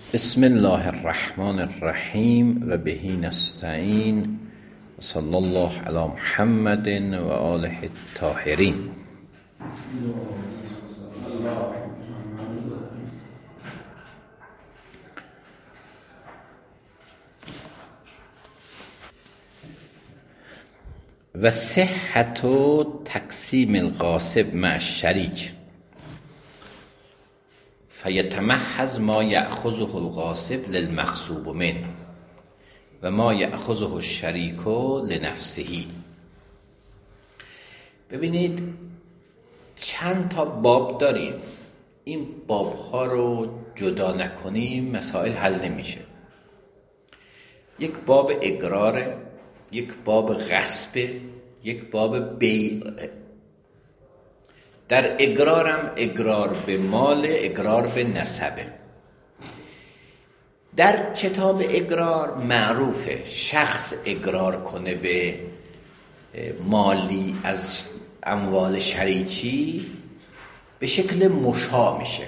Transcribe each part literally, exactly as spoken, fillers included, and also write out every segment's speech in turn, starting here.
بسم الله الرحمن الرحیم و بهی نستعین و صلی الله علی محمد و آله الطاهرین. و صحت تقسیم الغاصب مع الشریک فیتمحض ما یأخذه الغاصب للمغصوب منه و ما یأخذه الشریک لنفسه. ببینید چند تا باب داریم، این باب ها رو جدا نکنیم مسائل حل نمیشه. یک باب اقراره، یک باب غصب، یک باب بیع. در اقرارم اقرار به مال، اقرار به نسبه. در کتاب اقرار معروفه شخص اقرار کنه به مالی از اموال شریکی به شکل مشا میشه،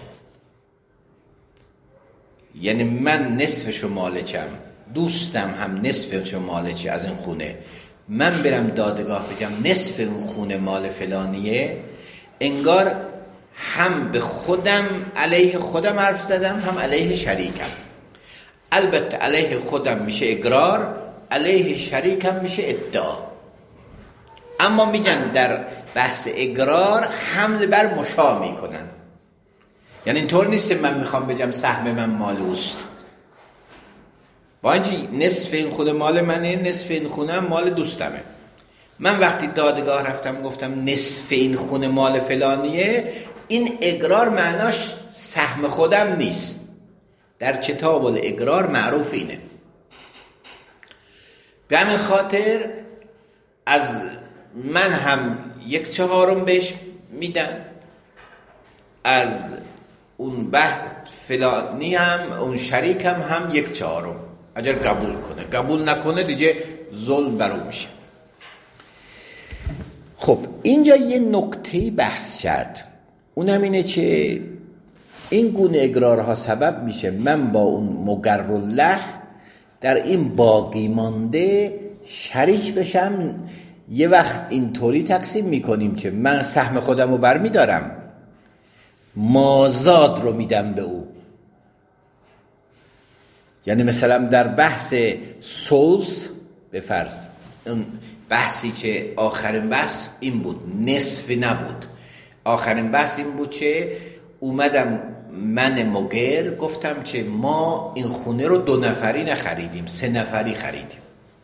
یعنی من نصفشو مالکم، دوستم هم نصفشو مالکی از این خونه، من برم دادگاه بگم نصف اون خونه مال فلانیه، انگار هم به خودم علیه خودم حرف زدم هم علیه شریکم. البته علیه خودم میشه اقرار، علیه شریکم میشه ادعا. اما میگن در بحث اقرار حمل بر مشا میکنن، یعنی اینطور نیست من میخوام بگم سهم من مال اوست، با اینکه نصف این خود مال منه، نصف این خونه مال دوستمه. من وقتی دادگاه رفتم گفتم نصف این خونه مال فلانیه، این اقرار معناش سهم خودم نیست. در کتاب الاقرار معروف اینه. به همین خاطر از من هم یک چهارم بهش میدن، از اون بحث فلانی هم اون شریک هم هم یک چهارم، اگر قبول کنه. قبول نکنه دیگه ظلم برو میشه. خب اینجا یه نکته بحث کرد، اونم اینه که این گونه اقرارها سبب میشه من با اون مقرالله در این باقی مانده شریک بشم. یه وقت اینطوری تقسیم میکنیم که من سهم خودم رو برمیدارم، مازاد رو میدم به او. یعنی مثلا در بحث سولز به فرض، اون بحثی که آخرین بحث این بود، نصف نبود، آخرین بحث این بود که اومدم من مگر گفتم که ما این خونه رو دو نفری نخریدیم، سه نفری خریدیم.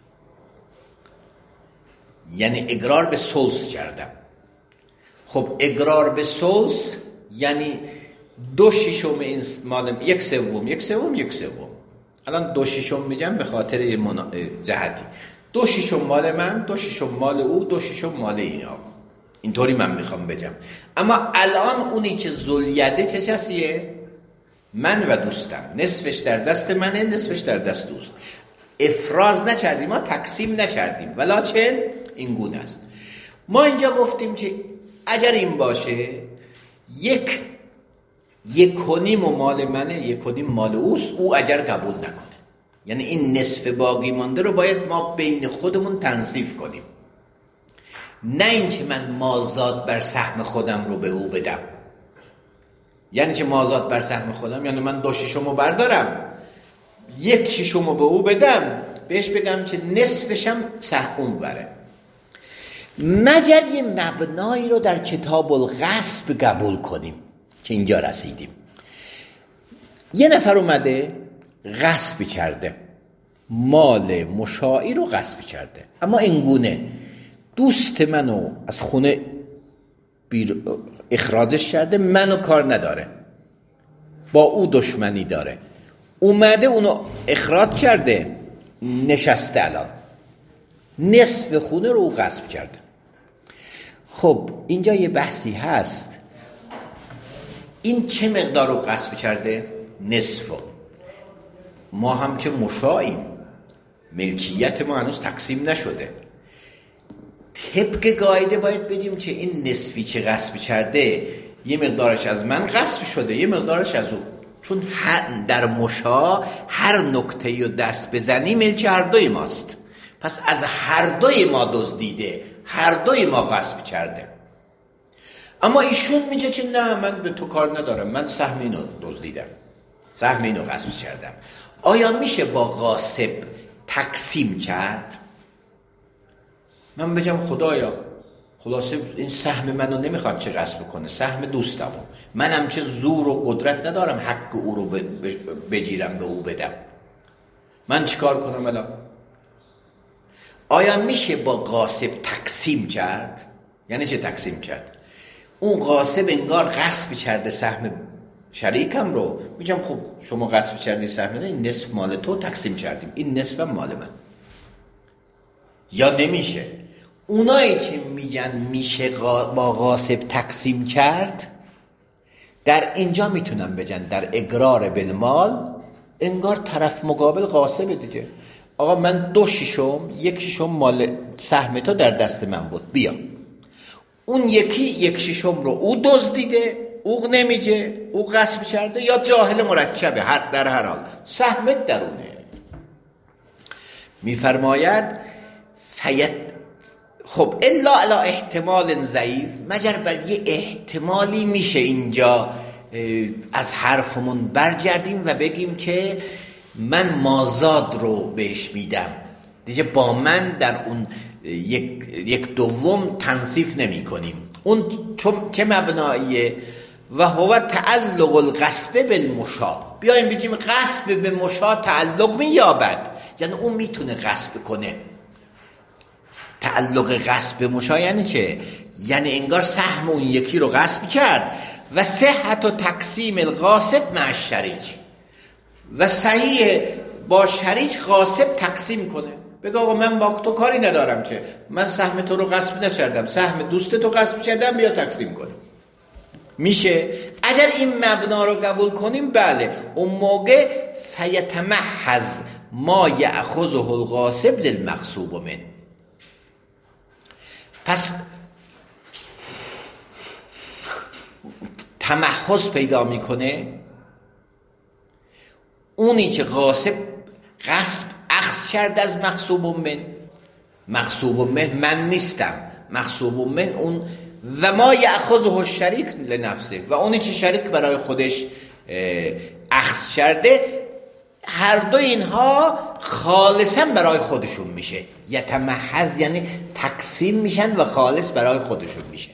یعنی اقرار به سولز کردم. خب اقرار به سولز یعنی دو شیشم این مال، یک سوم یک سوم یک سوم. الان دو شیشم میگم به خاطر یه منا... جهتی، دو شیشم مال من، دو شیشم مال او، دو شیشم مال این آقا. اینطوری من میخوام بگم. اما الان اونی که ذوالیده چه کسیه؟ من و دوستم. نصفش در دست منه، نصفش در دست دوست. افراز نکردیم، ما تقسیم نکردیم، ولیکن این گونه است. ما اینجا گفتیم که اگر این باشه یک یک و نیم مال منه، یک و نیم مال اوست، او اگر قبول نکنه، یعنی این نصف باقی مانده رو باید ما بین خودمون تنصیف کنیم، نه اینکه من مازاد بر سهم خودم رو به او بدم. یعنی که مازاد بر سهم خودم یعنی من دو شیشم رو بردارم، یک شیشم رو به او بدم، بهش بگم که نصفشم سهم بره. مگر یه مبنایی رو در کتاب الغصب قبول کنیم که اینجا رسیدیم. یه نفر اومده غصب کرده، مال مشاعی رو غصب کرده، اما اینگونه دوست منو از خونه بیر اخراجش کرده، منو کار نداره، با او دشمنی داره، اومده اونو اخراج کرده، نشسته الان نصف خونه رو غصب کرده. خب اینجا یه بحثی هست، این چه مقدار رو غصب کرده؟ نصفو. ما هم که مشاعیم، ملکیت ما هنوز تقسیم نشده، طبق قاعده باید بگیم که این نصفی که غصب کرده یه مقدارش از من غصب شده، یه مقدارش از او، چون هر در مشا هر نکته رو دست بزنی ملک هر دوی ماست، پس از هر دوی ما دزدیده، هر دوی ما غصب کرده. اما ایشون میگه که نه من به تو کار ندارم، من سهم اینو دزدیدم، سهم اینو غصب کردم. آیا میشه با غاصب تقسیم کرد؟ من بگم خدایا خلاصه این سهم منو نمیخواد چه غصب کنه، سهم دوستمو، منم چه زور و قدرت ندارم حق او رو بگیرم به او بدم، من چیکار کنم الان؟ آیا میشه با غاصب تقسیم کرد؟ یعنی چه تقسیم کرد؟ اون غاصب انگار غصب کرده سهم شریکم رو، میگم خب شما غصب کردی سهم، این نصف مال تو تقسیم کردیم، این نصف مال من. یا نمیشه؟ اونایی که میگن میشه با غاصب تقسیم کرد، در اینجا میتونن بگن در اقرار بالمال انگار طرف مقابل غاصب دیگه. آقا من دو شیشم، یک شیشم مال سهم تو در دست من بود، بیا. اون یکی یک شیشم رو او دزدیده، او نمیگه، او غصب کرده، یا جاهل مرکبه، هر در هر حال سهمت درونه. میفرماید فیت خب الا علی احتمال ضعیف، مگر بر یه احتمالی میشه اینجا از حرفمون برگردیم و بگیم که من مازاد رو بهش میدم دیگه، با من در اون یک, یک دوم تنصیف نمی کنیم. اون چه مبناییه؟ و هو تعلق الغصب بالمشا، بیایم بگیم غصب به مشا تعلق مییابد، یعنی اون میتونه غصب کنه. تعلق غصب مشا یعنی چه؟ یعنی انگار سهم اون یکی رو غصب کرد. و صحت و تقسیم الغاصب مع الشریک، و صحیح با شریک غاصب تقسیم کنه، بگه آقا من با تو کاری ندارم که من سهم تو رو غصب نکردم، سهم دوست تو غصب کردم، بیا تقسیم کنیم. میشه؟ اگر این مبنا رو قبول کنیم بله، اون موقع فیتمحض ما یأخذه الغاصب للمغصوب من. پس تمحض پیدا میکنه، اونی که غاصب غصب اخذ کرد از مغصوب من، مغصوب من من نیستم، مغصوب من اون، و ما یأخذه الشریک لنفسه، و اونی که شریک برای خودش اخذ کرده، هر دو اینها خالصا برای خودشون میشه. یتمحض یعنی تقسیم میشن و خالص برای خودشون میشه.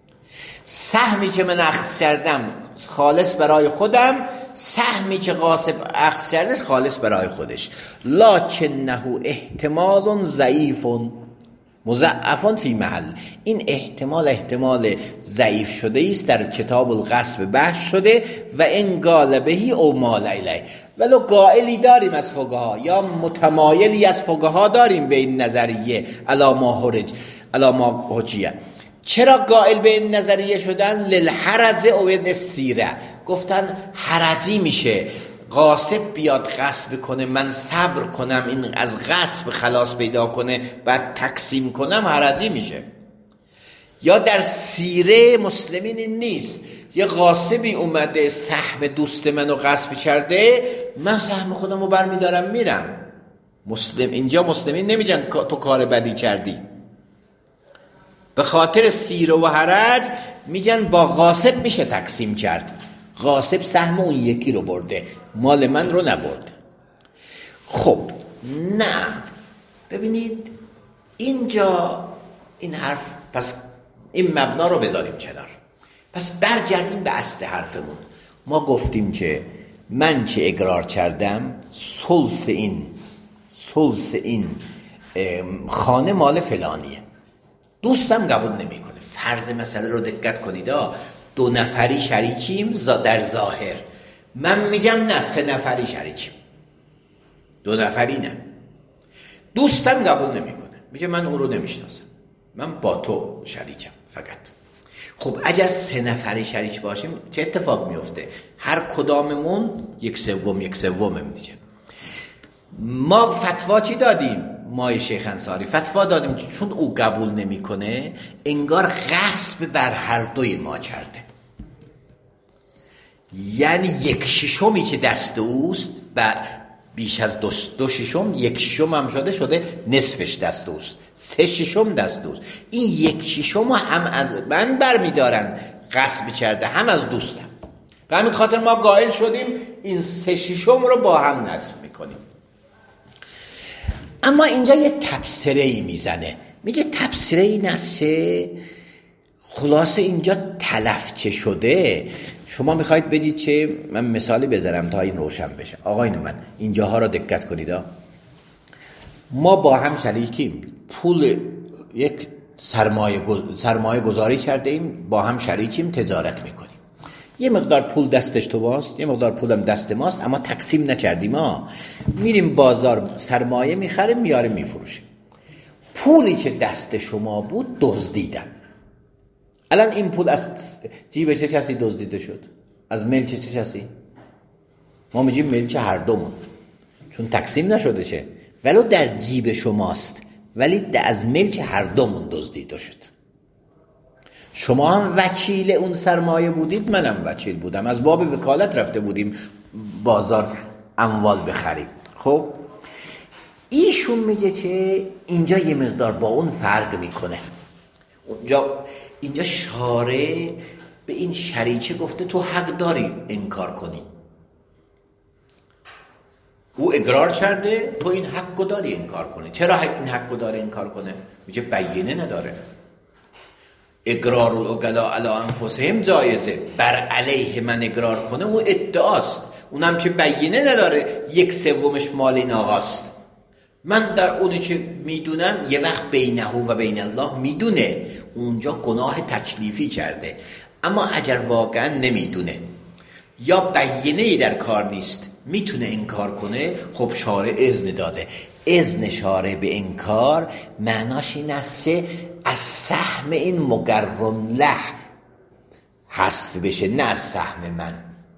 سهمی که من اخذ کردم خالص برای خودم، سهمی که غاصب اخذ کرده خالص برای خودش. لکنه احتمال ضعیف مضاعف فی محل، این احتمال احتمال ضعیف شده است، در کتاب الغصب بحث شده. و ان قال بهی او مال الیه، ولو قائلی داریم از فقها یا متمایلی از فقها داریم به این نظریه، الا ما حرج الا ما حجیه. چرا قائل به این نظریه شدن؟ للحرج او السیره، گفتن حرجی میشه غاصب بیاد غصب کنه، من صبر کنم این از غصب خلاص پیدا کنه بعد تقسیم کنم، حرجی میشه. یا در سیره مسلمین این نیست، یه غاصبی اومده سهم دوست منو غصب کرده، من سهم خودمو برمیدارم میرم. مسلم اینجا مسلمین نمیگن تو کار بدی کردی، به خاطر سیره و حرج میگن با غاصب میشه تقسیم کرد، غاصب سهم اون یکی رو برده، مال من رو نبرده. خب نه، ببینید اینجا این حرف، پس این مبنا رو بذاریم کنار، پس برگردیم به اصل حرفمون. ما گفتیم که من چه اقرار کردم، ثلث این ثلث این خانه مال فلانیه، دوستم قبول نمیکنه. فرض مسئله رو دقت کنید، دو نفری شریکیم در ظاهر، من میگم نه سه نفری شریکیم، دو نفری نه، دوستم قبول نمیکنه، میگه من اون رو نمیشناسم، من با تو شریکم فقط. خب اگر سه نفری شریک باشیم چه اتفاق میفته؟ هر کداممون یک سوم یک سوم دیگه. ما فتوا چی دادیم؟ ما شیخ انصاری فتوا دادیم چون او قبول نمیکنه انگار غصب بر هر دوی ما کرده. یعنی یک ششمی که دست اوست و بیش از دو, دو ششم، یک ششم هم شده شده نصفش دست اوست، سه ششم دست اوست. این یک ششم هم از من برمیدارن غصب کرده، هم از دوستم. به همین خاطر ما قائل شدیم این سه ششم رو با هم نصف میکنیم. اما اینجا یه تبصره ای میزنه، میگه تبصره ای نسه خلاصه اینجا تلف چه شده. شما میخواید بدید چه؟ من مثالی بذارم تا این روشن بشه. آقایون من اینجاها را دقت کنید. ما با هم شریکیم، پول یک سرمایه سرمایه گذاری کرده ایم، با هم شریکیم، تجارت میکنیم. یه مقدار پول دستش تو ماست، یه مقدار پولم دست ماست، اما تقسیم نکردیم. ما میریم بازار سرمایه میخریم، میاریم میفروشیم. پولی که دست شما بود دزدیدن. الان این پول از جیب چه کسی دزدیده شد؟ از ملک چه کسی؟ ما میگیم ملک هر دومون، چون تقسیم نشده چه، ولو در جیب شماست ولی از ملک هر دومون دزدیده شد. شما هم وکیل اون سرمایه بودید، منم وکیل بودم، از باب وکالت رفته بودیم بازار اموال بخریم. خب ایشون میگه که اینجا یه مقدار با اون فرق میکنه. اونجا اینجا شارع به این شریعه گفته تو حق داری انکار کنی. او اقرار کرده، تو این حق داری انکار کنی. چرا این حق داری انکار کنه؟ میگه بیینه نداره. اقرار العقلاء علی انفسهم جایزه، بر علیه من اقرار کنه او ادعاست. اونم که بیینه نداره، یک سومش مال این آقاست. من در اونی که میدونم یه وقت بینه و بین الله میدونه، اونجا گناه تکلیفی کرده. اما اگر واقعا نمیدونه یا بیینه‌ای در کار نیست، میتونه انکار کنه، خب شارع اذن داده. اذن شارع به انکار معناش این است از سهم این مقرن له حذف بشه، نه از سهم من.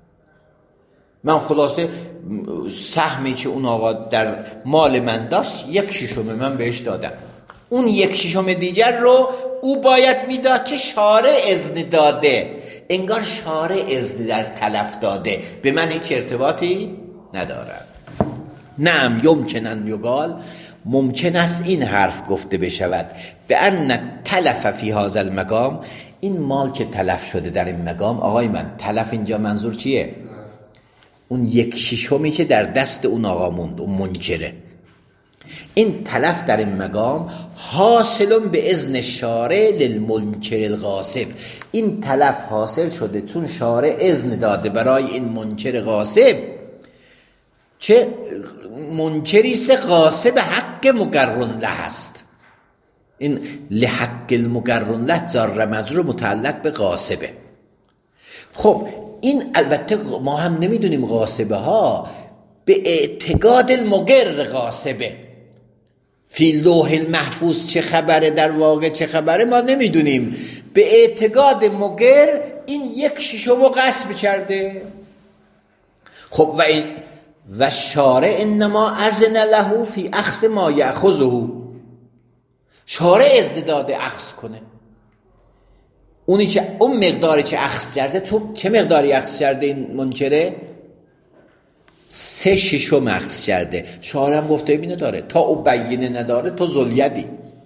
من خلاصه سهمی که اون آقا در مال من داشت یک ششم من بهش دادم، اون یک ششم دیگر رو او باید میداد که شارع اذن داده. انگار شارع اذن در تلف داده، به من هیچ ارتباطی نداره. نعم یمکن ان یقال، ممکن است این حرف گفته بشود به ان تلف فی هذا المقام، این مال که تلف شده در این مقام. آقای من تلف اینجا منظور چیه؟ اون یک ششمی که در دست اون آقا موند، اون منکره. این تلف در این مقام حاصل به اذن شارع للمنکر الغاصب، این تلف حاصل شده چون شارع اذن داده برای این منکر غاصب، چه منکری سه غاصب حق مقرن له است. این لحق المقرن له جار مجرور متعلق به غاصبه. خب این البته ما هم نمیدونیم غاصبه ها به اعتقاد المقر غاصبه، فی لوح المحفوظ چه خبره، در واقع چه خبره ما نمیدونیم. به اعتقاد مقر این یک ششم غصب کرده. خب و این و شارع انما اذن له فی اخذ ما یاخذه، شارع اذن داده اخذ کنه. اونی که اون مقداری که اخذ کرده، تو چه مقداری اخذ کرده این منکره؟ سه ششم اخذ کرده. شارع هم گفته بینه داره، تا او بیینه نداره تو ذلیدی.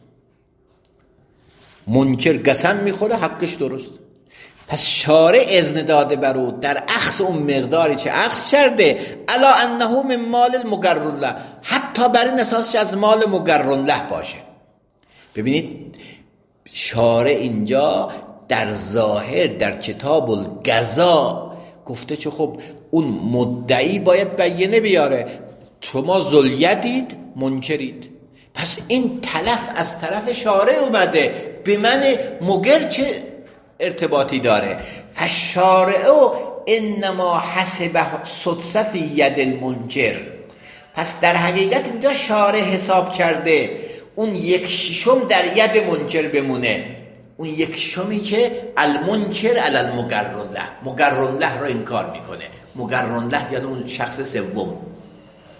منکر قسم میخوره حقش درست. پس شارع اذن داده برو در اخذ اون مقداری که اخذ کرده، الا انه من مال المقرن له، حتی بر این اساس از مال مقرن له باشه. ببینید شارع اینجا در ظاهر در کتاب القضا گفته که خب اون مدعی باید بیینه بیاره، شما ذلیدید، منکرید. پس این تلف از طرف شارع اومده، به من مقر چه ارتباطی داره؟ فالشارع انما حسب سدس فی ید المنکر. پس در حقیقت اینجا شارع حساب کرده اون یک ششم در ید منکر بمونه، اون یک ششمی که المنکر علی المقرن له، مقرن له رو انکار میکنه. مقرن له یعنی اون شخص سوم.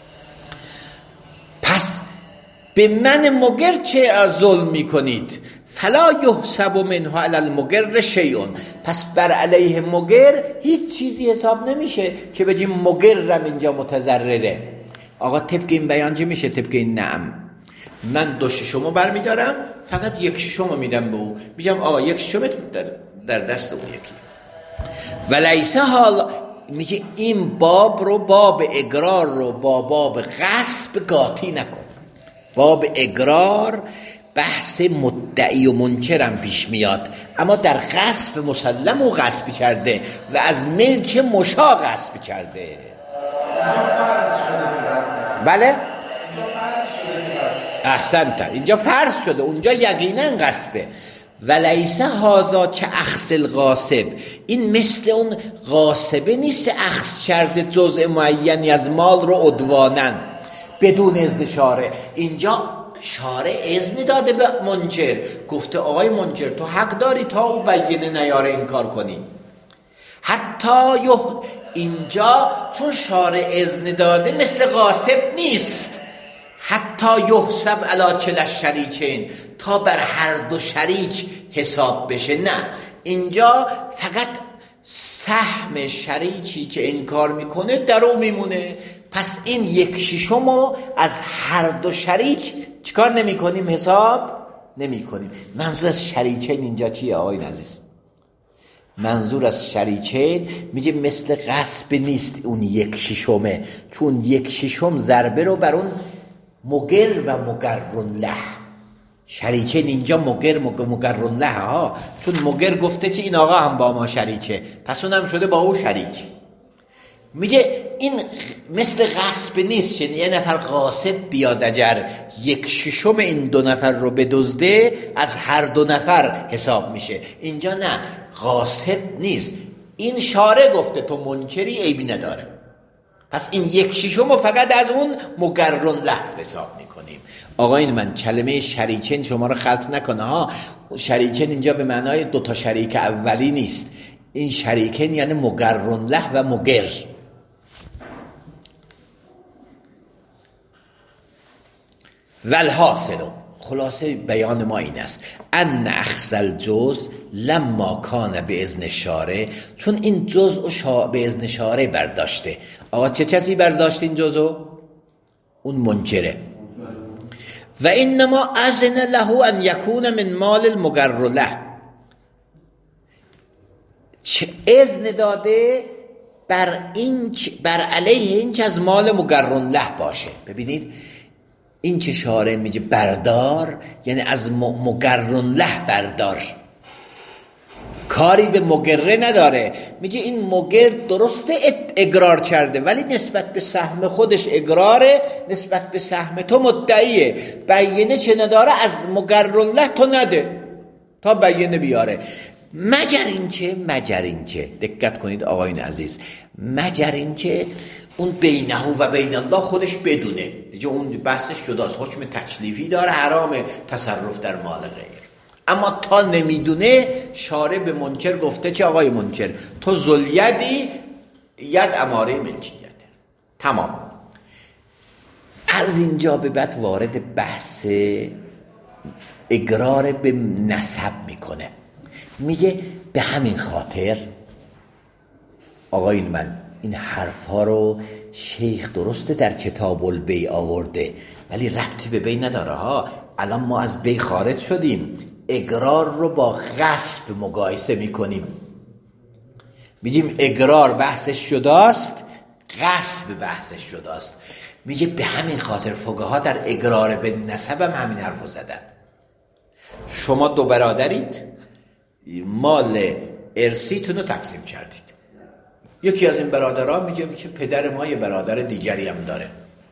پس به من مقر چه ظلم میکنید؟ فلا یحسب منها علی المگر شیء، پس بر علیه مگر هیچ چیزی حساب نمیشه که بگیم مگرم اینجا متضرره. آقا طبق این بیان چه میشه؟ طبق این نعم من دو ششمو برمیدارم، فقط یک ششمو میدم به او، میگم آقا یک ششمت در, در دست اون یکی. ولیسه حال میگه این باب رو، باب اقرار رو با باب غصب قاطی نکن. باب اقرار بحث مدعی و منکرم پیش میاد، اما در غصب مسلم و غصب کرده و از ملک مشا غصب کرده. بله احسنت، اینجا فرض شده، اونجا یقینا غصبه. ولیسه هازا که اخذ الغاصب، این مثل اون غاصبه نیست اخذ کرده جزء معینی از مال رو عدوانن بدون اذن شارع. اینجا شارع اذن داده به منکر، گفته آقای منکر تو حق داری تا او بینه نیاره این کار کنی. حتی یه اینجا چون شارع اذن داده مثل غاصب نیست، حتی یحسب علی کلا الشریکین، تا بر هر دو شریک حساب بشه. نه، اینجا فقط سهم شریکی که انکار میکنه در او میمونه. پس این یک ششمو از هر دو شریک چیکار نمی کنیم؟ حساب نمی کنیم. منظور از شریکین اینجا چیه آقای عزیز؟ منظور از شریکین میگه مثل غصب نیست اون یک ششمه، چون یک ششم ضربه رو بر اون مگر و مگرن له. شریکین اینجا مگر مگرن له ها، چون مگر گفته که این آقا هم با ما شریکه، پس اونم شده با او شریک. میگه این مثل غصب نیست، یه نفر غاصب بیاد اگر یک ششم این دو نفر رو بدزده از هر دو نفر حساب میشه. اینجا نه، غاصب نیست، این شارع گفته تو منکری عیبی نداره، پس این یک ششم رو فقط از اون مگرن له حساب میکنیم. آقایون من کلمه شریکین شما رو خلط نکنه ها، شریکین اینجا به معنای دوتا شریک اولی نیست، این شریکین یعنی مگرن له و مگر. والحاصل، خلاصه بیان ما این است ان اخذ الجزء لما کان به اذن شارع، چون این جزء شا... به اذن شارع برداشته. آقا چه چیزی برداشت این جزء؟ اون منکره. و انما اذن له ان یکون من مال المگر له، چه اذن داده بر این بر علیه این که از مال مگرن له باشه. ببینید این که شارع میگه بردار یعنی از مگرن له بردار، کاری به مگره نداره. میگه این مگر درسته اقرار کرده ولی نسبت به سهم خودش اقراره، نسبت به سهم تو مدعیه، بیینه چه نداره از مگرن له تو نده تا بیینه بیاره. مگر اینکه مگر اینکه دقت کنید آقایون عزیز، مگر اینکه اون بینه و بین الله خودش بدونه، دیگه اون بحثش جداست، حکم تکلیفی داره، حرام تصرف در مال غیر. اما تا نمیدونه شارع به منکر گفته که آقای منکر تو ذلیدی، ید اماره ملکیت. تمام. از اینجا به بعد وارد بحث اقرار به نسب میکنه. میگه به همین خاطر آقای من این حرف ها رو شیخ درسته در کتاب البیع آورده ولی ربطی به بیع نداره ها. الان ما از بیع خارج شدیم، اقرار رو با غصب مقایسه میکنیم، میگیم اقرار بحثش شداست، غصب بحثش شداست. میگه به همین خاطر فقها در اقرار به نسب هم همین حرف رو زدن. شما دو برادرید، مال ارثیتون رو تقسیم کردید، یکی از این برادرها میگه چه پدر ما یه برادر دیگری هم داره،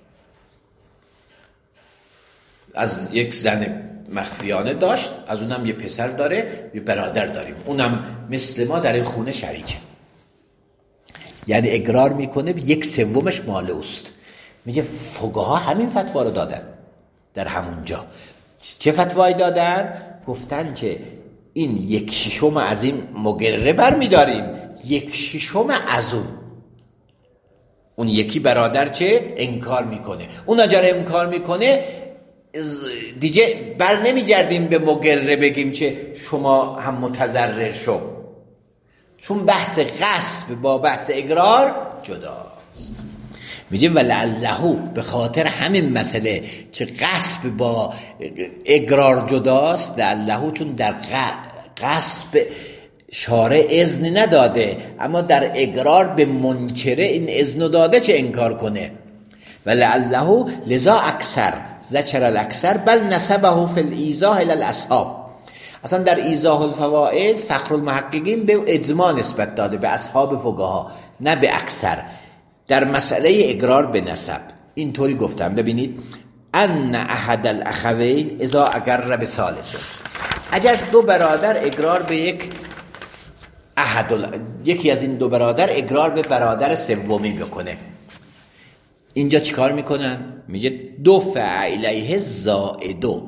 از یک زن مخفیانه داشت، از اونم یه پسر داره، یه برادر داریم، اونم مثل ما در این خونه شریکه. یعنی اقرار میکنه یک سومش مال اوست. میگه فقها همین فتوا رو دادن در همونجا. چه فتوایی دادن؟ گفتن که این یک ششم از این مگره بر میداریم، یک ششم از اون. اون یکی برادر چه؟ انکار میکنه. اون اگر انکار میکنه دیگه بر نمیگردیم به مقره بگیم که شما هم متضرر شو، چون بحث غصب با بحث اقرار جداست. میگه ولعله، به خاطر همین مسئله که غصب با اقرار جداست، لعله چون در غصب شارع اذن نداده، اما در اقرار به منکره این اذن داده چه انکار کنه. ولعله لذا اکثر ذکر الاکثر بل نسبه فی الایضاح الی الاصحاب. اصلا در ایضاح الفوائد فخر المحققین به اجماع نسبت داده، به اصحاب فقها، نه به اکثر، در مسئله اقرار به نسب. اینطوری گفتم، ببینید ان احد الاخوین اذا اقر بثالث، اگر دو برادر اقرار به یک احد ال... یکی از این دو برادر اقرار به برادر سومی بکنه، اینجا چیکار میکنن؟ میگه دفع الیه زائدو،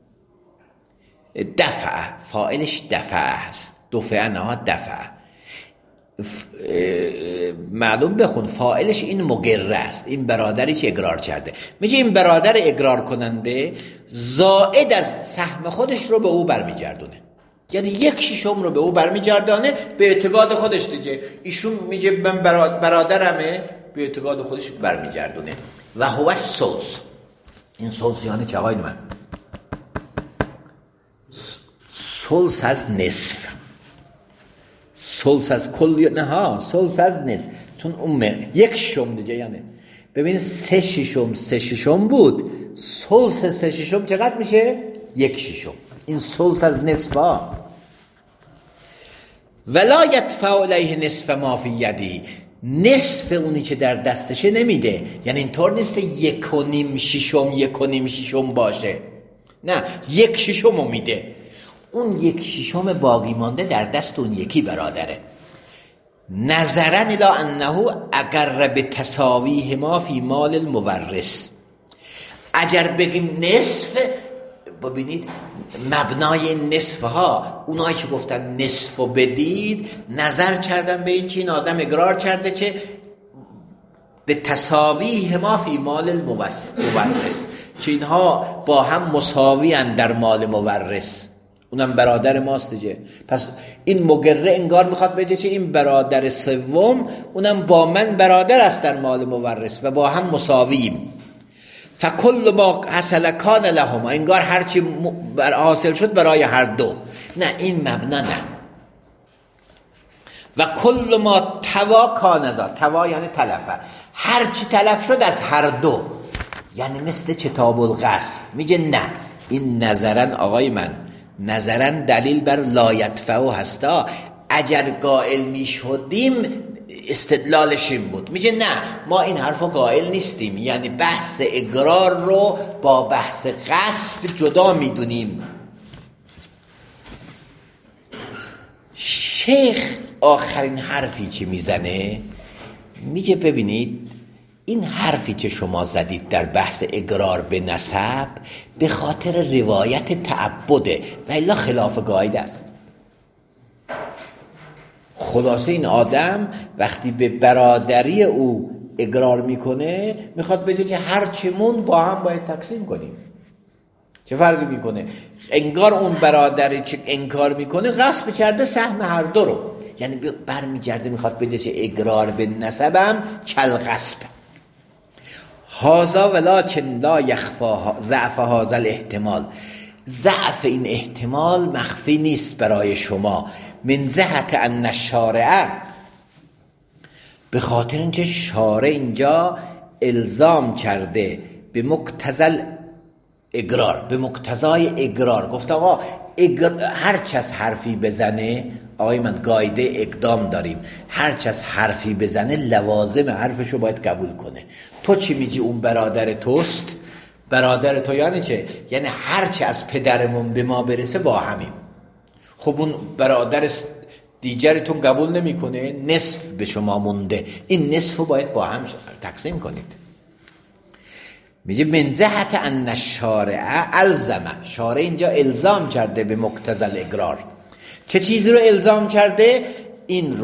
دفع فاعلش دفع هست، دفع نه دفع، معلوم بخون فاعلش این مقره است، این برادری که اقرار کرده. میگه این برادر اقرار کننده زائد از سهم خودش رو به او برمیگردونه، یعنی یک ششم رو به او برمیگردانه به اعتقاد خودش دیگه. ایشون میگه من برادرمه، به اعتقاد خودش برمیگردونه. و هو الثلث، این ثلث یعنی چه آقای من؟ ثلث از نصف، ثلث از کل، نه ها، ثلث از نصف، چون اون یک ششم دیگه. یعنی ببین سه ششم سه ششم بود، ثلث سه ششم چقدر میشه؟ یک ششم. این ثلث از نصف ها. ولا یدفع الیه نصف ما فی یدی، نصف اونی که در دستشه نمیده. یعنی اینطور نیست یک و نیم ششم یک و نیم ششم باشه، نه، یک ششم رو میده. اون یک ششم باقی مانده در دست اون یکی برادره. نظرا الی انه اگر به تساویه ما فی مال المورث، اگر بگیم نصف، ببینید مبنای نصف ها، اونایی که گفتن نصفو بدید نظر کردن به این که این آدم اقرار کرده که به تساویه ما فی مال المورث، که اینها با هم مساوی اند در مال مورث، اونم برادر ماست دیگه. پس این مقره انگار میخواد بگه که این برادر سوم اونم با من برادر است در مال مورث و با هم مساویم. فکل ما حصل کان لهما، انگار هرچی حاصل شد برای هر دو. نه، این مبنا نه. و کل ما توا کان ذا، توا یعنی تلفه، هرچی تلف شد از هر دو، یعنی مثل کتاب الغصب. میگه نه، این نظرن آقای من، نظرن دلیل بر لا یدفعو هستا. اگر قائل می شدیم استدلالش این بود. میگه نه، ما این حرفو قائل نیستیم، یعنی بحث اقرار رو با بحث غصب جدا میدونیم. شیخ آخرین حرفی که میزنه، میگه ببینید این حرفی که شما زدید در بحث اقرار به نسب به خاطر روایت تعبده و الا خلاف قاعده است. خلاصه این آدم وقتی به برادری او اقرار میکنه میخواد بگه که هر چمون با هم باید تقسیم کنیم. چه فرقی میکنه؟ انگار اون برادری که انکار میکنه غصب کرده سهم هر دو رو، یعنی برمیگرده میخواد بگه که اقرار به نسبم کل غصب. هازا ولکن لا یخفا ضعف هذا الاحتمال، ضعف این احتمال مخفی نیست برای شما. من جهت ان الشارع، به خاطر اینکه شارع اینجا الزام کرده به مقتضی اقرار، به مقتضای اقرار. گفت آقا هر کس حرفی بزنه، آقای من قاعده اقدام داریم، هر کس حرفی بزنه لوازم حرفشو باید قبول کنه. تو چی میگی اون برادر توست؟ برادر تو یعنی چه؟ یعنی هر چه از پدرمون به ما برسه با همیم. خب اون برادر دیگرتون قبول نمیکنه، نصف به شما مونده، این نصفو باید با هم تقسیم کنید. میگه من جهت ان الشارع الزم، شارع اینجا الزام کرده به مقتضی الاقرار. چه چیزی رو الزام کرده؟ این رو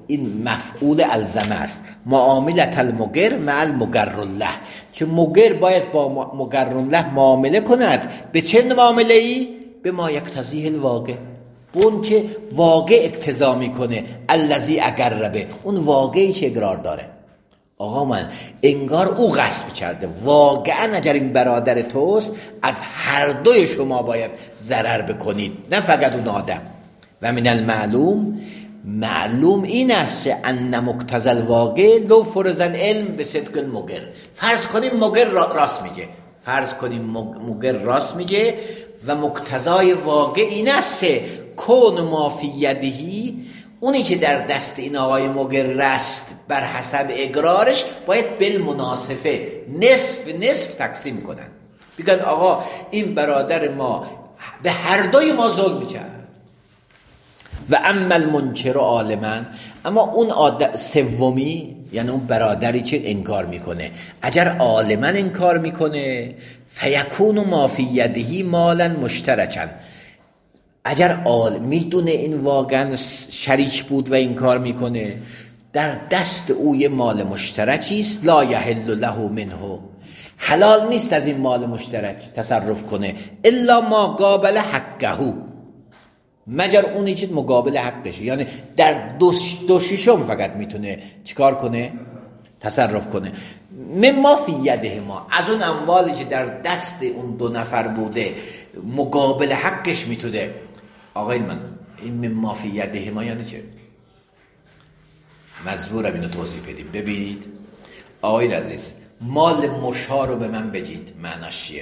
این مفعول الزمه است. معاملت المگر مع المگر له، که مگر باید با مگر له معامله کند. به چه معامله ای؟ به ما یقتضیه الواقع، اون که واقع اقتضا میکنه. الذی اگر به، اون واقعی که اقرار داره. آقا من انگار او غصب کرده، واقعا اگر این برادر توست از هر دوی شما باید ضرر بکنید، نه فقط اون آدم. و من المعلوم، معلوم این است ان مقتضی الواقع لو فرض العلم به صدق المگر. فرض کنیم مگر راست میگه، فرض کنیم مگر راست میگه و مقتضای واقع این است کون ما فی یدهی، اونی که در دست این آقای مگر رست بر حسب اقرارش باید بالمناسفه نصف نصف تقسیم کنن. بگن آقا این برادر ما به هر دوی ما ظلم کرد. و اما المنکر عالما، اما اون آدم سومی یعنی اون برادری که انکار میکنه، اگر عالما انکار میکنه فیکون ما فی یدهی مالا مشترکا، اگر آل میدونه این واقعا شریک بود و انکار میکنه، در دست او یه مال مشترکی است. لا یحل له منه، حلال نیست از این مال مشترک تصرف کنه. الا ما قابل حقه، مگر اونی که مقابل حقشه، یعنی در دو, دو شیشم فقط میتونه چیکار کنه؟ تصرف کنه. مما فی یده ما، از اون اموالی که در دست اون دو نفر بوده مقابل حقش میتونه. آقای من این مما فی یده ما یعنی چه؟ مجبورم اینو توضیح بدیم. ببینید آقای عزیز، مال مشا رو به من بگید معناش چیه؟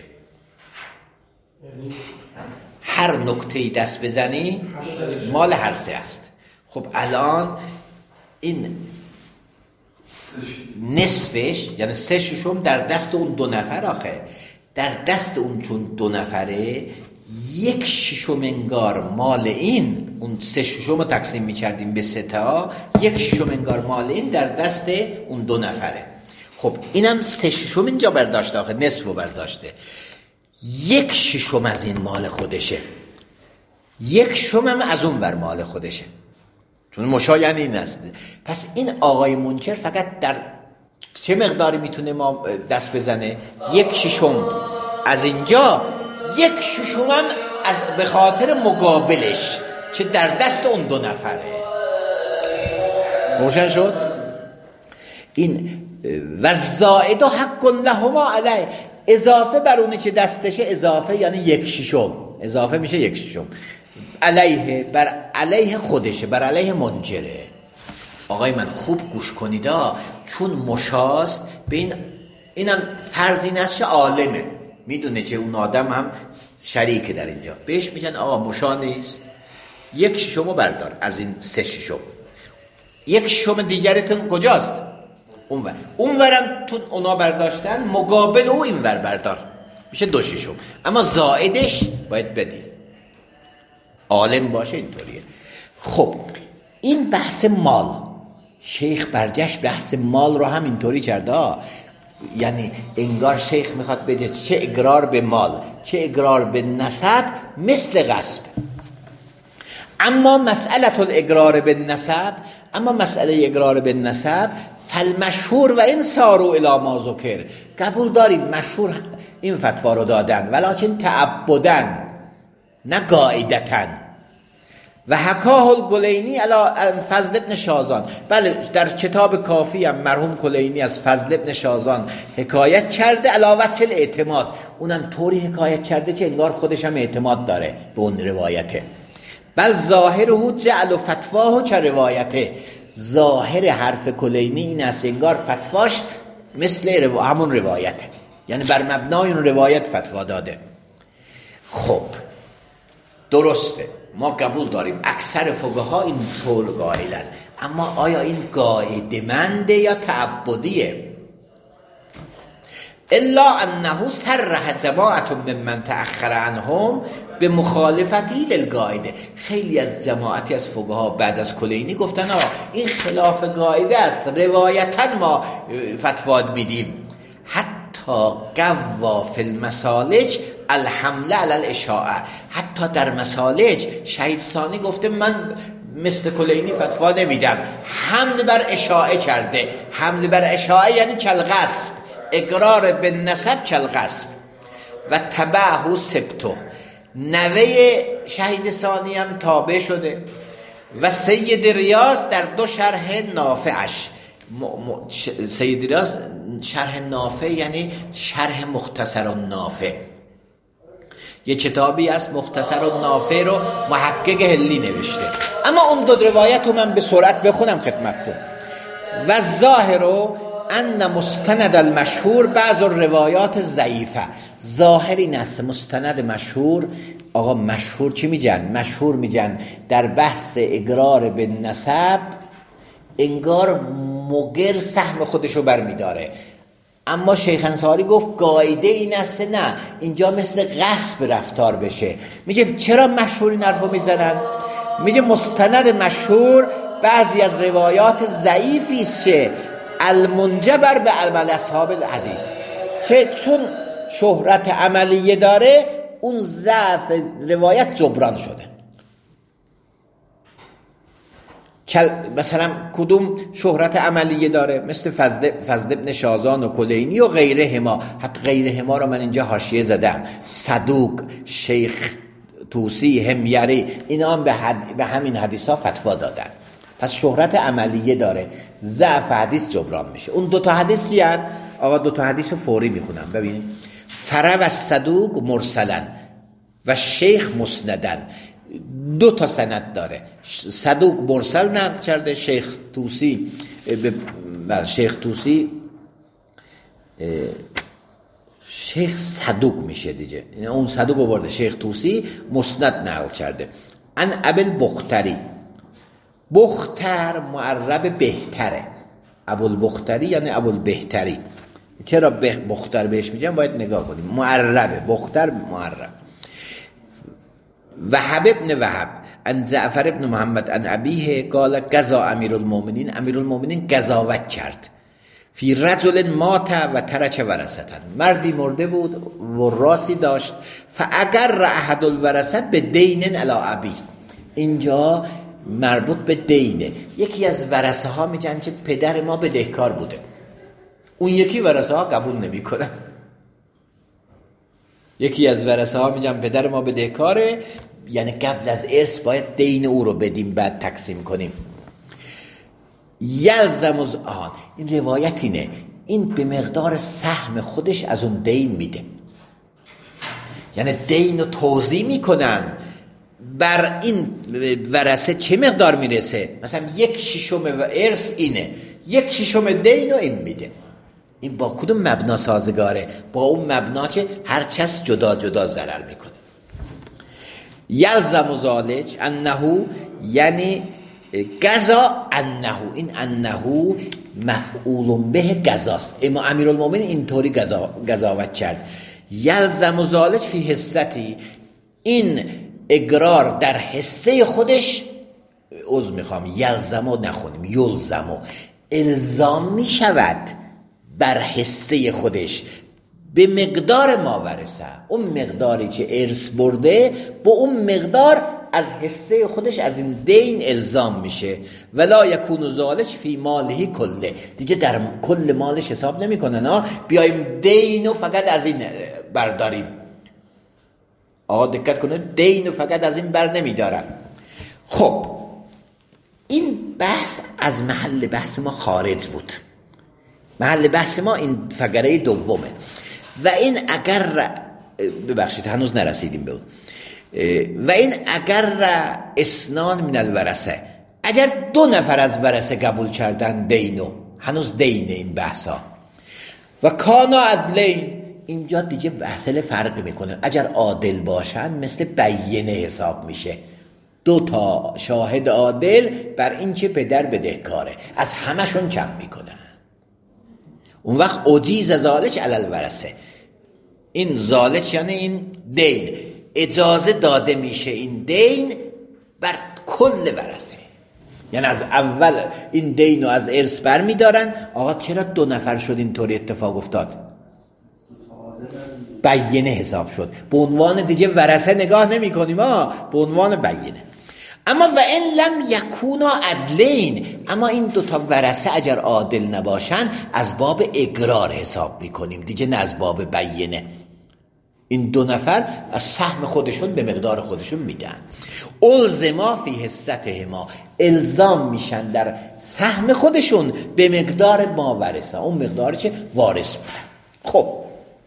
هر نکته‌ای دست بزنی مال هر سه است. خب الان این نصفش یعنی سه ششم در دست اون دو نفر، آخه در دست اون چون دو نفره یک ششم انگار مال این، اون سه ششم رو تقسیم می‌کردیم به سه تا، یک ششم انگار مال این در دست اون دو نفره. خب اینم سه ششم اینجا برداشته، آخه نصف رو برداشته. یک ششم از این مال خودشه، یک ششم هم از اون ور مال خودشه، چون مشا یعنی این است. پس این آقای منکر فقط در چه مقداری میتونه ما دست بزنه؟ یک ششم از اینجا، یک ششم هم از به خاطر مقابلش که در دست اون دو نفره. روشن شد؟ این و زائد و حق لهما علیه، اضافه بر اونی که دستشه، اضافه یعنی یک ششم، اضافه میشه یک ششم علیه، بر علیه خودشه، بر علیه منکره. آقای من خوب گوش کنید ها، چون مشاست به این، اینم فرض این است که عالمه، میدونه که اون آدم هم شریکه در اینجا، بهش میگن آقا مشا نیست، یک ششمو بردار از این سه ششم، یک ششم دیگرتون کجاست؟ اونور، اونورم تو اونا برداشتن، مقابل او اینور بردار، میشه دو ششم، اما زائدش باید بدی، عالم باشه. اینطوریه. خب این بحث مال، شیخ برجش بحث مال رو هم اینطوری کرده، یعنی انگار شیخ میخواد بگه چه اقرار به مال چه اقرار به نسب مثل غصب. اما مسئله الاقرار به نسب، اما مسئله اقرار به نسب فالمشهور و این سارو الی ما ذکر، قبول داریم مشهور این فتوا رو دادن، ولکن تعبدن نه قاعدتن. و حکاه الکلینی علی فضل ابن شازان، بله در کتاب کافی هم مرحوم کلینی از فضل ابن شازان حکایت کرده، علاوه بر اعتماد، اونم طوری حکایت کرده که انگار خودش هم اعتماد داره به اون روایته. بل ظاهره جعل فتواه که روایته، ظاهر حرف کلینی این است انگار فتواش مثل رو... همون روایته، یعنی بر مبنای اون روایت فتوا داده. خب درسته، ما قبول داریم اکثر فقها این طور قائلن، اما آیا این قاعده‌منده یا تعبدیه؟ الا انه صرح جماعت ممن تأخر عنهم به مخالفتی للقاعده. خیلی از جماعتی از فقها بعد از کلینی گفتن آه این خلاف قاعده است، روایتا ما فتوا میدیم. حتی قوا فی المسالج الحمله علی الاشاعه، حتی در مسالج شهید ثانی گفته من مثل کلینی فتوا نمیدم. حمل بر اشاعه کرده. حمل بر اشاعه یعنی کالغصب، اقرار به نسب کالغصب. و تبعه سبتو، نوه شهید ثانی هم تابع شده. و سید ریاض در دو شرح نافعش، سید ریاض شرح نافع یعنی شرح مختصر و نافع، یه کتابی است مختصر و نافع رو محقق هلی نوشته. اما اون دو روایت رو من به سرعت بخونم خدمتتون. و ظاهر ان مستند المشهور بعض الروایات ضعیفه. ظاهر این است مستند مشهور، آقا مشهور چی میگن؟ مشهور میگن در بحث اقرار به نسب انگار مگر سهم خودشو برمیداره. اما شیخ انصاری گفت قاعده این است نه، اینجا مثل غصب رفتار بشه. میگه چرا مشهور این حرفو میزنن؟ میگه مستند مشهور بعضی از روایات ضعیفی است که المنجبر به عمل اصحاب الحدیث، چه چون شهرت عملیه داره اون ضعف روایت جبران شده. مثلا کدوم شهرت عملیه داره؟ مثل فضل, فضل ابن شازان و کلینی و غیره هما. حتی غیره هما رو من اینجا حاشیه زدم. صدوق، شیخ توسی، همیری، اینا هم به, حد... به همین حدیث ها فتوا دادن. پس شهرت عملیه داره، ضعف حدیث جبران میشه. اون دوتا حدیثی هست. آقا دوتا حدیث رو فوری میخونم ببینید. فرو از صدوق مرسلن و شیخ مسندن، دو تا سند داره. صدوق مرسل نقل کرده، شیخ توسی به شیخ توسی شیخ صدوق میشه دیگه، اون صدوق آورده، شیخ توسی مسند نقل کرده. ان ابل بختری، بختر معرب بهتره، ابوال بختری یعنی ابوال بهتری. چرا بختر بهش میگم؟ باید نگاه کنیم. معربه، بختر معرب. وهب ابن وهب ان جعفر ابن محمد ان ابیه قال قضا امیرالمومنین، امیرالمومنین قضاوت کرد فی رجل مات و ترک ورثه، مردی مرده بود و راسی داشت. فاگر احد الورثه به دین علی ابی، اینجا مربوط به دینه. یکی از ورثه ها میگن که پدر ما بدهکار بوده، اون یکی ورثه ها قبول نمیکنه. یکی از ورثه ها میگن پدر ما بدهکاره، یعنی قبل از ارث باید دین او رو بدیم بعد تقسیم کنیم. یلزم از آن، این روایت اینه، این به مقدار سهم خودش از اون دین میده، یعنی دین رو توزیع میکنن بر این ورثه چه مقدار میرسه. مثلا یک ششم ارث اینه، یک ششم دین رو این میده. این با کدوم مبنا سازگاره؟ با اون مبنا که هر کس جدا جدا ضرر میکنه. یلزم ذالک انه، یعنی قضا انه، این انه مفعول به قضاست. اما امیرالمومنین اینطوری قضاوت کرد. یلزم ذالک فی حصتی، این اقرار در حصه خودش، عذر میخوام یلزمو نخونیم، یلزمو، الزام میشود بر حصه خودش به مقدار ما ورثه، اون مقداری که ارث برده با اون مقدار از حصه خودش از این دین الزام میشه. ولا یکون ذالک فی ماله کله، دیگه در کل مالش حساب نمیکنن. ها بیایم دینو فقط از این برداریم. آقا دقت کنه، دینو فقط از این بر نمیدارن. خب این بحث از محل بحث ما خارج بود. محل بحث ما این فقره دومه. و این اگر ببخشید هنوز نرسیدیم به اون. و این اگر اسنان من الورثه، اگر دو نفر از ورثه قبول کردن دینو، هنوز دین این بحثا. و کانا عدلین، اینجا دیگه مسئله فرق میکنه. اگر عادل باشن مثل بیینه حساب میشه، دو تا شاهد عادل بر این که پدر بدهکاره، از همشون کم میکنن. اون وقت اجیز ذالک علی الورثه، این ذالک یعنی این دین، اجازه داده میشه این دین بر کل ورثه. یعنی از اول این دین رو از ارث بر میدارن. آقا چرا دو نفر شد اینطوری اتفاق افتاد؟ بیینه حساب شد. به عنوان دیگه ورثه نگاه نمی کنیم، ها به عنوان بیینه. اما و این لم یکونا عدلین، اما این دوتا ورثه اگر عادل نباشن از باب اقرار حساب میکنیم دیگه، نه از باب بینه. این دو نفر از سهم خودشون به مقدار خودشون میدن. الزما فی حصتهما، الزام میشن در سهم خودشون به مقدار ما ورثه، اون مقدار چه وارث بودن. خب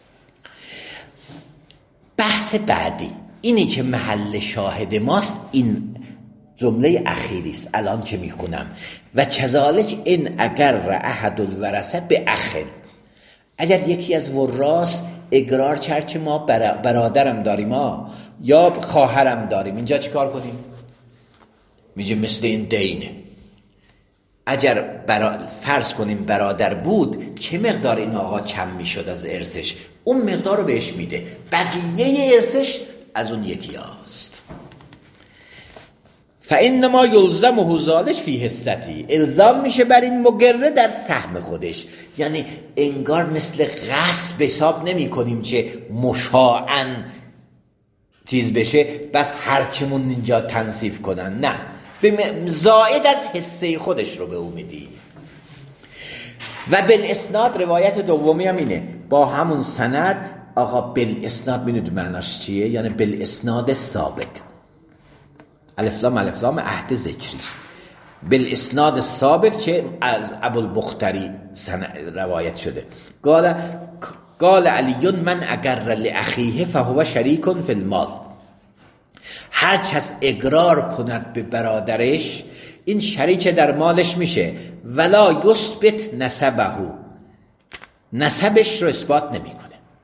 بحث بعدی اینی که محل شاهد ماست، این جمله اخیری است الان که میخونم. و کذالک این اگر احد الورثه به اخن، اگر یکی از وراث اقرار کرد که ما برادرم داریم ها یا خواهرم داریم، اینجا چی کار کنیم؟ میگه مثل این دینه. اگر برا... فرض کنیم برادر بود، چه مقدار این آقا کم میشد از ارثش؟ اون مقدار رو بهش میده، بقیه ارثش از اون یکی هاست. فانما یلزمه ذلک فی حصتی، الزام میشه بر این مقره در سهم خودش. یعنی انگار مثل غصب حساب نمی کنیم که مشاعاً چیز بشه بس هرچیمون اینجا تنصیف کنن، نه، زائد از حصه خودش رو به او میدی. و بالاسناد روایت دومی هم اینه با همون سند. آقا بالاسناد میدونید معناش چیه؟ یعنی بالاسناد سابق، الف لام الف لام عهد ذکری است. بالاسناد سابق که از ابوالبختری روایت شده. قال قال علی من اگر لاخیه فهو شریک فی المال، هر کس اقرار کند به برادرش این شریک در مالش میشه. ولا یثبت نسبه، نسبش رو اثبات نمیکنه.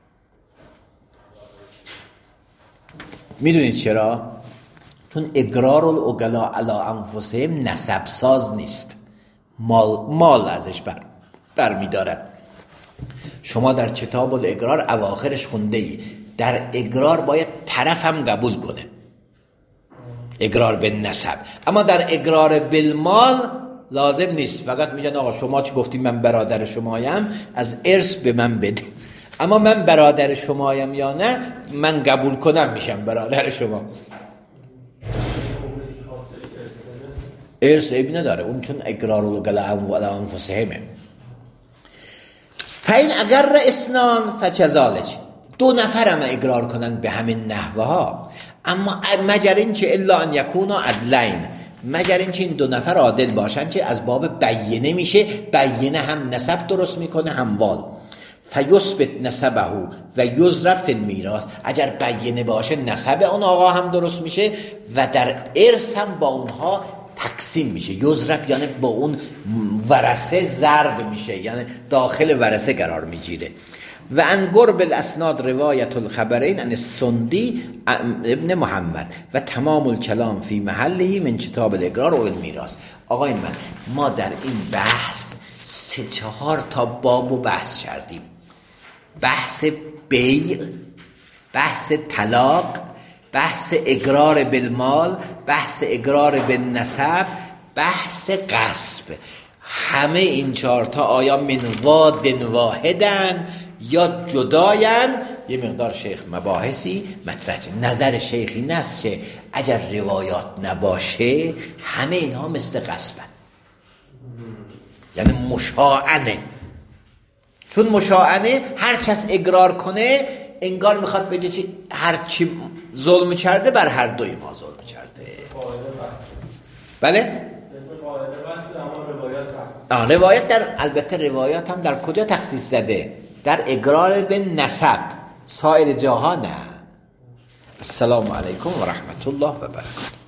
میدونید چرا؟ چون اقرار العقلاء علی انفسهم نسب ساز نیست، مال مال ازش بر برمیدارن. شما در کتاب الاقرار اواخرش خونده ای در اقرار باید طرف هم قبول کنه، اقرار به نسب. اما در اقرار بالمال لازم نیست، فقط میگن آقا شما چی گفتیم من برادر شمایم، از ارث به من بده. اما من برادر شمایم یا نه، من قبول کنم میشم برادر شما. ارث عیب نداره اون، چون اقرار العقلاء علی انفسهمه. فاین اگر اسنان فکذالک، دو نفر هم اقرار کنن به همین نحوه ها، اما مگر این که الا ان یکونا عدلین، مگر این که این دو نفر عادل باشن که از باب بینه میشه، بینه هم نسب درست میکنه هم وال. فیثبت نسبه و یضرب فی المیراث، اگر بینه باشه نسب اون آقا هم درست میشه و در ارث هم با اونها تقسیم میشه. یضرب یعنی با اون ورثه ضرب میشه، یعنی داخل ورثه قرار میگیره. و ان قرب الاسناد روایت الخبرین ان السندی ابن محمد و تمام الکلام فی محله من کتاب الاقرار و المیراث. آقای من، ما در این بحث سه چهار تا باب و بحث کردیم. بحث بیع، بحث طلاق، بحث اقرار بالمال، بحث اقرار بالنسب، بحث غصب. همه این چهار تا آیا من واد واحدن یا جداین؟ یه مقدار شیخ مباحثی مطرح. نظر شیخ این است که اگر روایات نباشه همه اینها مثل غصبن، یعنی مشاعنه. چون مشاعنه هر کس اقرار کنه انگار میخواد بگه چی هر چی ظلم کرده بر هر دوی ما ظلم کرده. بله؟ آه روایت در، البته روایات هم در کجا تخصیص زده؟ در اقرار به نسب، سایر جاها نه. السلام علیکم و رحمت الله و برکاته.